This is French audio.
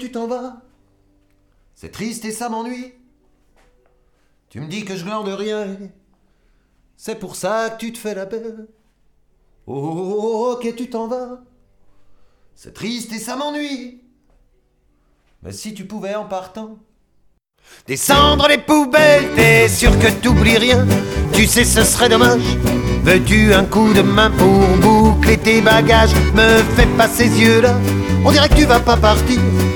tu t'en vas. C'est triste et ça m'ennuie. Tu me dis que je glande rien. C'est pour ça que tu te fais la belle. Oh, ok, tu t'en vas. C'est triste et ça m'ennuie. Mais si tu pouvais en partant descendre les poubelles, t'es sûr que t'oublies rien. Tu sais ce serait dommage. Veux-tu un coup de main pour boucler tes bagages? Me fais pas ces yeux-là, on dirait que tu vas pas partir.